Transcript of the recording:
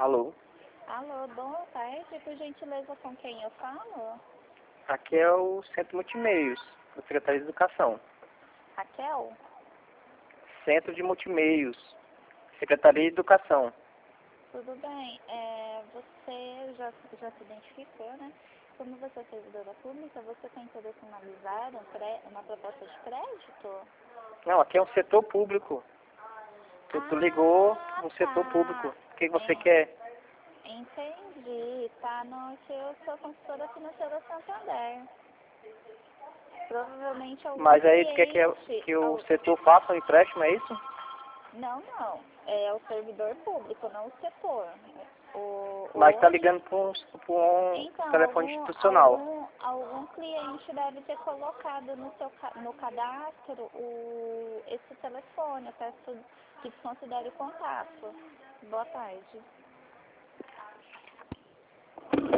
Alô? Alô, boa tarde. Por gentileza, com quem eu falo? Aqui é o Centro Multimeios, da Secretaria de Educação. Raquel? Centro de Multimeios, Secretaria de Educação. Tudo bem. Você já se identificou, né? Como você é servidora pública, você tem interesse em analisar uma proposta de crédito? Não, aqui é um setor público. Tu ligou no setor público. O que você quer? Entendi. Tá no seu consultora financeira Santander. Provavelmente algum Mas aí tu cliente... quer que o setor faça um empréstimo, é isso? Não. É o servidor público, não o setor. Mas tá Hoje, ligando para um então, telefone institucional. algum cliente deve ter colocado no cadastro esse telefone. Eu peço que desconsidere o contato. Boa tarde.